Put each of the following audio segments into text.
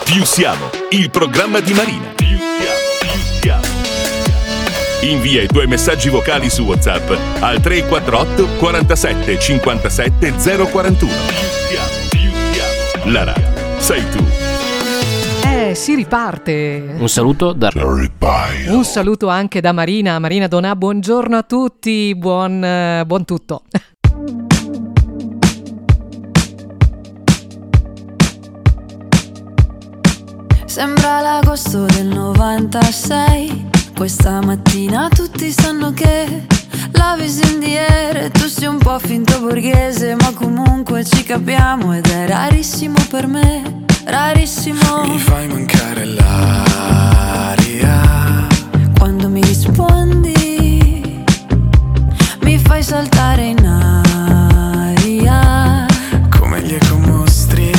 Più siamo, il programma di Marina. Invia i tuoi messaggi vocali su WhatsApp al 348 47 57 041. La radio sei tu. Si riparte. Un saluto da Un saluto anche da Marina Donà, buongiorno a tutti, buon tutto. Sembra l'agosto del 96. Questa mattina tutti sanno che la Visindiere, tu sei un po' finto borghese, ma comunque ci capiamo ed è rarissimo per me, rarissimo. Mi fai mancare l'aria quando mi rispondi, mi fai saltare in aria come gli ecomostri.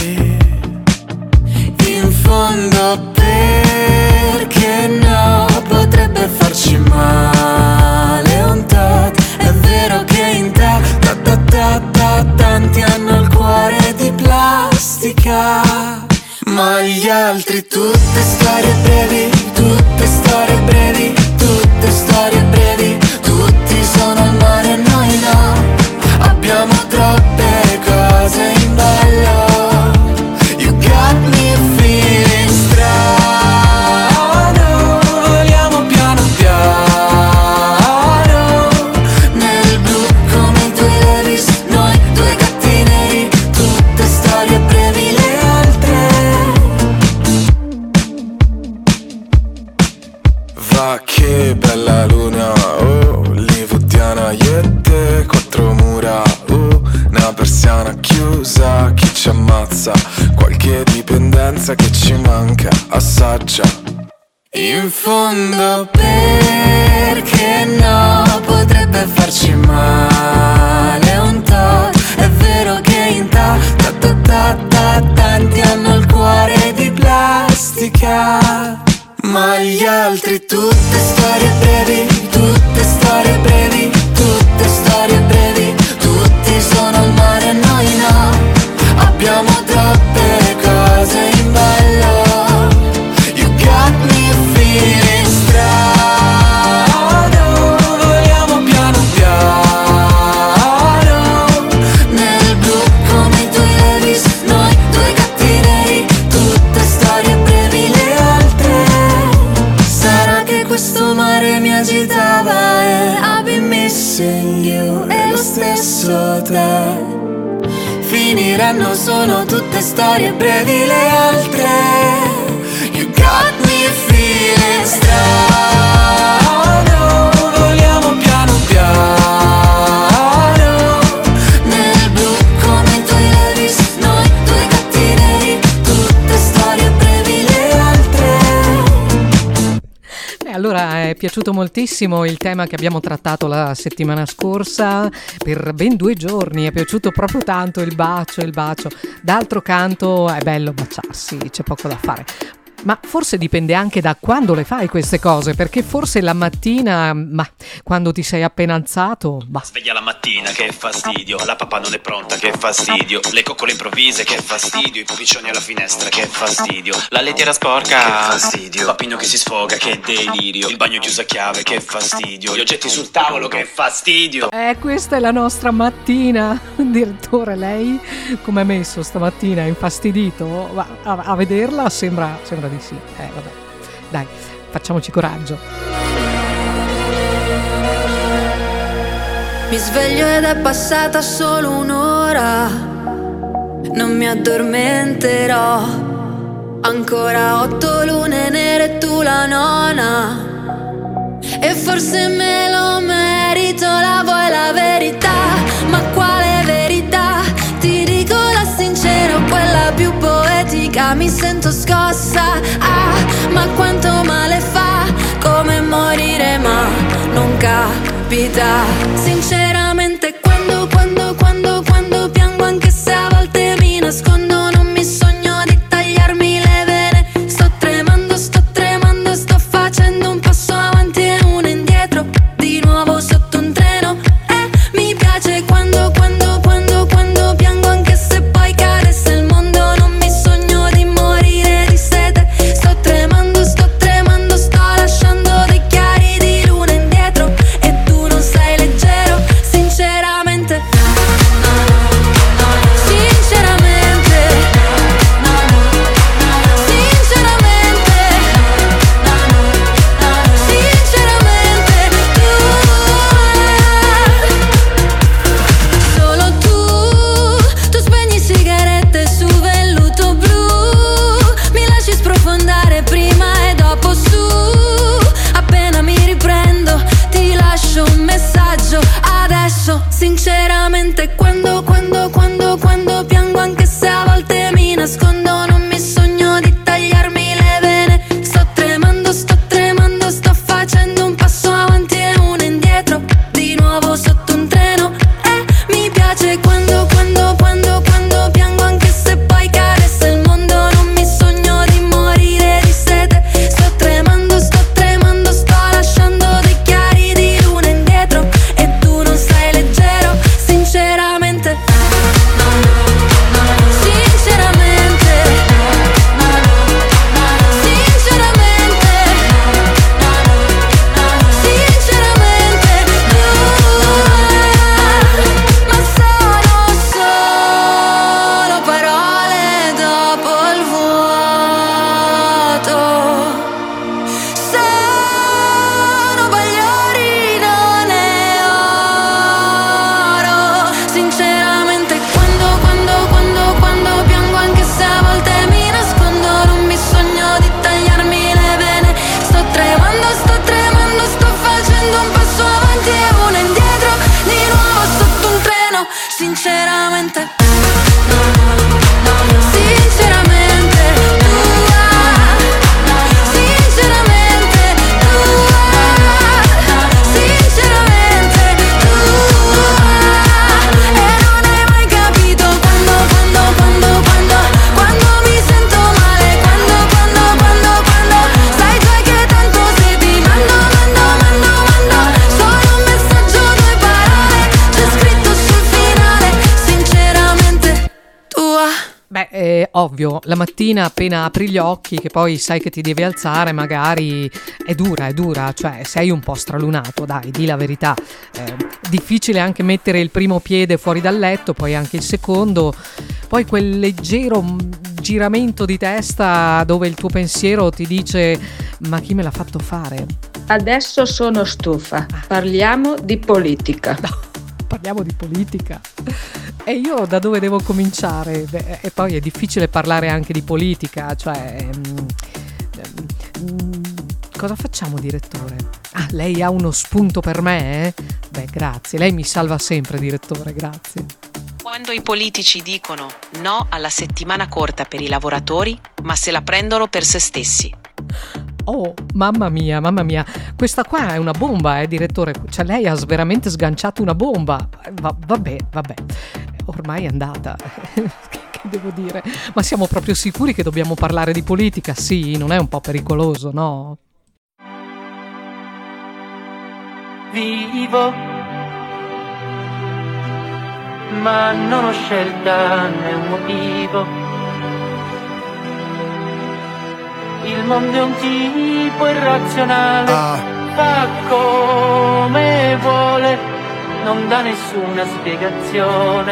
In fondo perché no, potrebbe farci male un tot. È vero che in te tanti hanno il cuore di plastica, ma gli altri tutte storie brevi, tutte storie brevi, tutte storie brevi. Tutti sono al mare e noi no, abbiamo troppe cose in ballo. You got me feeling strano, voliamo piano piano nel blu come i tuoi Levi's, noi due gatti neri. Tutte storie brevi, le altre. Va che bella luna, oh, Livodiana, io e te, quattro mura, una persiana chiusa, chi ci ammazza? Qualche dipendenza che ci manca, assaggia. In fondo perché no, potrebbe farci male un tot. È vero che in tanti hanno il cuore di plastica, ma gli altri tutte storie brevi, tutte storie brevi, tutte storie brevi. Tutti sono al mare e noi no, abbiamo troppe cose in ballo. You got me feeling strano, voliamo piano piano nel blu come i tuoi Levi's, noi due gatti neri. Tutte storie brevi, le altre. Sarà che questo mare mi agitava e I've been missing you, e lo stesso te. Finiranno, sono tutte storie brevi, le altre. You got me feeling strano, voliamo piano piano nel blu come i tuoi Levi's, noi due gatti neri. Tutte storie brevi, le altre. Allora è piaciuto moltissimo il tema che abbiamo trattato la settimana scorsa per ben 2 giorni, è piaciuto proprio tanto il bacio. D'altro canto è bello baciarsi, c'è poco da fare. Ma forse dipende anche da quando le fai queste cose, perché forse la mattina, ma quando ti sei appena alzato, sveglia la mattina, che fastidio. La papà non è pronta, che fastidio. Le coccole improvvise, che fastidio. I pupiccioni alla finestra, che fastidio. La lettiera sporca, che fastidio. Papino che si sfoga, che delirio. Il bagno chiuso a chiave, che fastidio. Gli oggetti sul tavolo, che fastidio. Questa è la nostra mattina. Direttore, lei come è messo stamattina? Infastidito? A vederla sembra di sì. Vabbè. Dai, facciamoci coraggio. Mi sveglio ed è passata solo un'ora, non mi addormenterò. Ancora 8 lune nere e tu la nona, e forse me lo merito. La vuoi la verità? Ma quale verità? Ti dico la sincera, quella più poetica. Mi sento scossa, ma quanto male fa, come morire ma non capita. Sinceramente quando piango, anche se a volte mi nascondo, non mi sogno di tagliarmi le vene. Sto tremando, sto facendo un passo avanti e uno indietro, di nuovo sotto un treno. Mi piace quando piango, anche se poi cadesse il mondo. Non mi sogno di morire di sera. È ovvio, la mattina appena apri gli occhi, che poi sai che ti devi alzare, magari è dura, cioè sei un po' stralunato, dai, di la verità. Difficile anche mettere il primo piede fuori dal letto, poi anche il secondo, poi quel leggero giramento di testa dove il tuo pensiero ti dice: ma chi me l'ha fatto fare? Adesso sono stufa, parliamo di politica. No, parliamo di politica. E io da dove devo cominciare? E poi è difficile parlare anche di politica, cioè cosa facciamo, direttore? Ah, lei ha uno spunto per me, eh? Beh, grazie, lei mi salva sempre, direttore, grazie. Quando i politici dicono no alla settimana corta per i lavoratori, ma se la prendono per se stessi. Oh, mamma mia, questa qua è una bomba, direttore, cioè lei ha veramente sganciato una bomba. Vabbè, ormai è andata. Che devo dire? Ma siamo proprio sicuri che dobbiamo parlare di politica? Sì, non è un po' pericoloso, no? Vivo, ma non ho scelta né un motivo. Il mondo è un tipo irrazionale, fa come vuole, non dà nessuna spiegazione.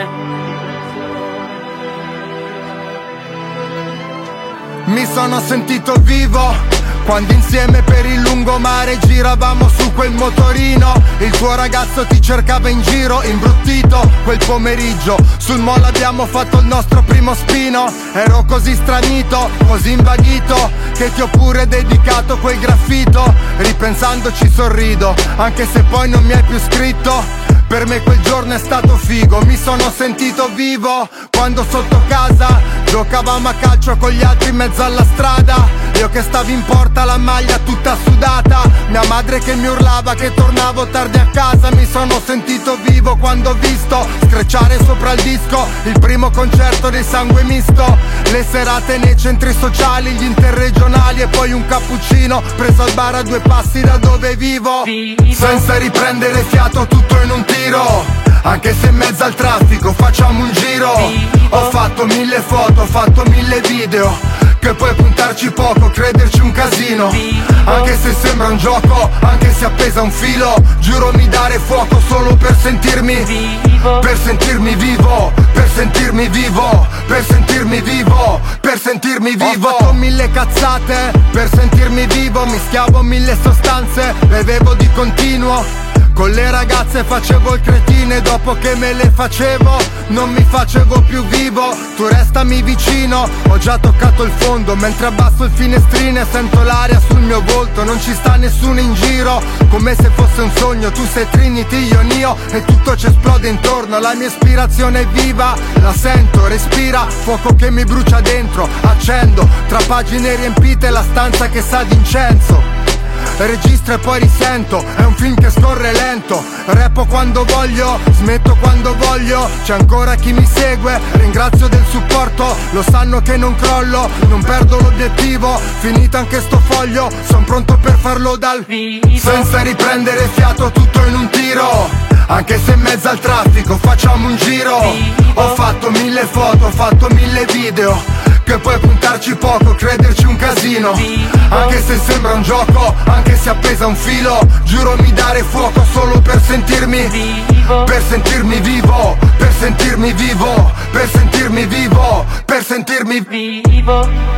Mi sono sentito vivo quando insieme per il lungomare giravamo su quel motorino. Il tuo ragazzo ti cercava in giro, imbruttito. Quel pomeriggio sul mall abbiamo fatto il nostro primo spino. Ero così stranito, così invaghito, che ti ho pure dedicato quel graffito. Ripensandoci sorrido, anche se poi non mi hai più scritto. Per me quel giorno è stato figo, mi sono sentito vivo quando sotto casa giocavamo a calcio con gli altri in mezzo alla strada. Io che stavo in porta, la maglia tutta sudata, mia madre che mi urlava che tornavo tardi a casa. Mi sono sentito vivo quando ho visto screcciare sopra il disco il primo concerto dei Sangue Misto. Le serate nei centri sociali, gli interregionali e poi un cappuccino preso al bar a 2 passi da dove vivo. Senza riprendere fiato, tutto in un tiro. Anche se in mezzo al traffico facciamo un giro. Ho fatto 1000 foto, ho fatto 1000 video, che puoi puntarci poco, crederci un casino. Anche se sembra un gioco, anche se appesa un filo, giuro mi dare fuoco solo per sentirmi vivo. Per sentirmi vivo, per sentirmi vivo, per sentirmi vivo, per sentirmi vivo. Ho fatto 1000 cazzate per sentirmi vivo, mischiavo 1000 sostanze, bevevo di continuo. Con le ragazze facevo il cretino e dopo che me le facevo non mi facevo più vivo. Tu restami vicino, ho già toccato il fondo, mentre abbasso il finestrino e sento l'aria sul mio volto. Non ci sta nessuno in giro, come se fosse un sogno. Tu sei Trinity, io Neo e tutto ci esplode intorno. La mia ispirazione è viva, la sento, respira, fuoco che mi brucia dentro. Accendo, tra pagine riempite la stanza che sa d'incenso. Registro e poi risento, è un film che scorre lento. Rappo quando voglio, smetto quando voglio. C'è ancora chi mi segue, ringrazio del supporto. Lo sanno che non crollo, non perdo l'obiettivo. Finito anche sto foglio, son pronto per farlo dal vivo. Senza riprendere fiato, tutto in un tiro. Anche se in mezzo al traffico facciamo un giro. Ho fatto 1000 foto, ho fatto 1000 video, che puoi puntarci poco, crederci un casino. Anche se sembra un gioco, anche se appesa un filo, giuro mi dare fuoco solo per sentirmi vivo. Per sentirmi vivo, per sentirmi vivo, per sentirmi vivo, per sentirmi vivo.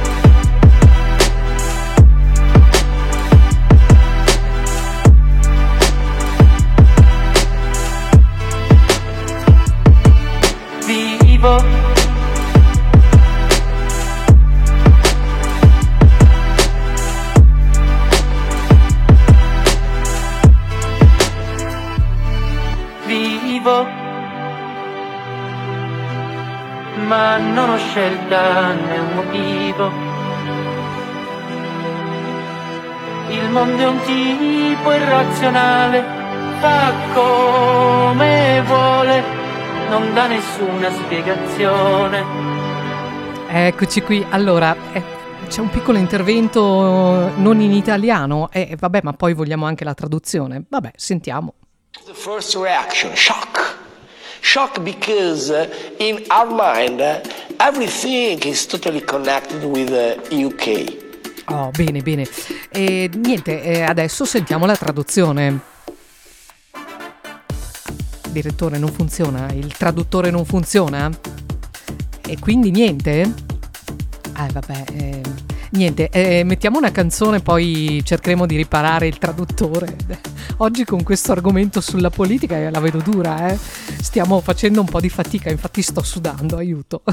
Vivo. Vivo, ma non ho scelta né un motivo. Il mondo è un tipo irrazionale, fa come vuole, non dà nessuna spiegazione. Eccoci qui, allora c'è un piccolo intervento non in italiano, vabbè, ma poi vogliamo anche la traduzione. Vabbè, sentiamo. The first reaction, shock. Shock because in our mind everything is totally connected with UK. Oh, bene, bene. Niente, adesso sentiamo la traduzione. Direttore, non funziona? Il traduttore non funziona? E quindi niente? Vabbè, niente, mettiamo una canzone, poi cercheremo di riparare il traduttore. Oggi con questo argomento sulla politica la vedo dura, stiamo facendo un po' di fatica, infatti sto sudando, aiuto.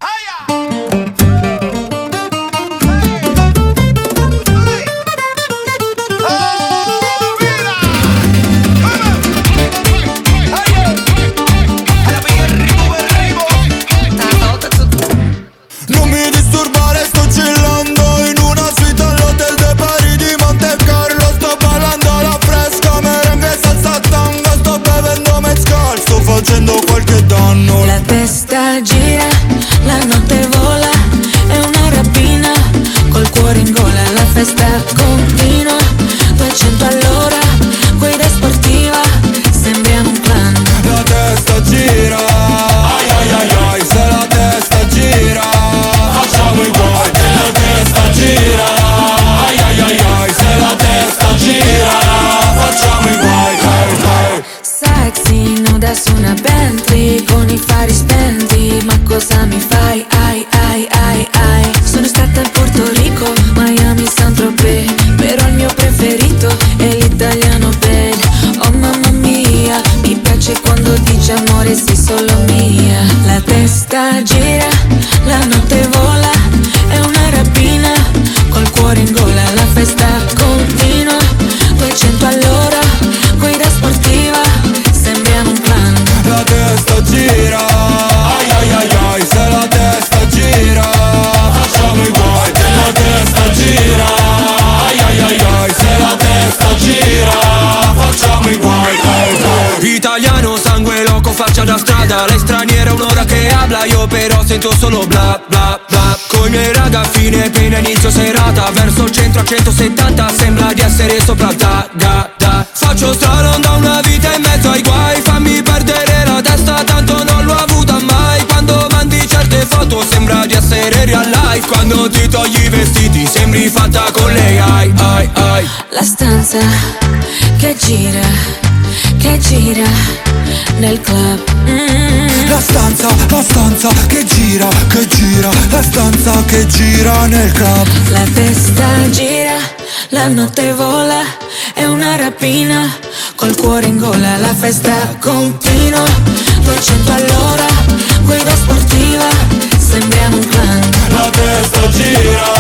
Non mi disturbare, sto chillando in una suite all'hotel de Paris di Monte Carlo. Sto ballando alla fresca, merengue, salsa, tango. Sto bevendo mezcal, sto facendo qualche danno. La testa gira, la notte vola, è una rapina, col cuore in gola. La festa continua, 200 all'ora, guida sportiva, sembriamo un clan. La testa gira, ai ai ai ai, se la testa gira facciamo i guai. La testa gira, ai ai ai ai, se la testa gira facciamo i guai. Sexy, nuda su una Bentley, con i fari spenti, ma cosa mi fai? Ai ai ai ai. Sono stata in Porto Rico, Miami, Saint-Tropez, però il mio preferito è l'italiano bed. Oh mamma mia, mi piace quando dici amore, sei solo mia. La testa gira, la notte vola, è una rapina, col cuore in gola. La festa continua, 200 all'ora, guida sportiva, sembriamo un clan. La testa gira, ai ai ai ai, se la testa gira facciamo i guai. La testa gira, ai ai ai ai, se la testa gira facciamo i guai. Italiano, sangue loco, faccia da strada. Lei straniera, un'ora che habla, io però sento solo bla bla bla. Coi miei raga, fine pena, inizio serata, verso il centro a 170, sembra di essere sopra da. Faccio slalom da una vita in mezzo ai guai, fammi perdere la testa, tanto non l'ho avuta mai. Quando mandi certe foto sembra di essere real life, quando ti togli i vestiti sembri fatta con lei. Ai ai ai. La stanza che gira nel club. La stanza che gira, la stanza che gira nel club. La testa gira, la notte vola, è una rapina, col cuore in gola. La festa continua, 200 all'ora, guida sportiva, sembriamo un clan. La testa gira,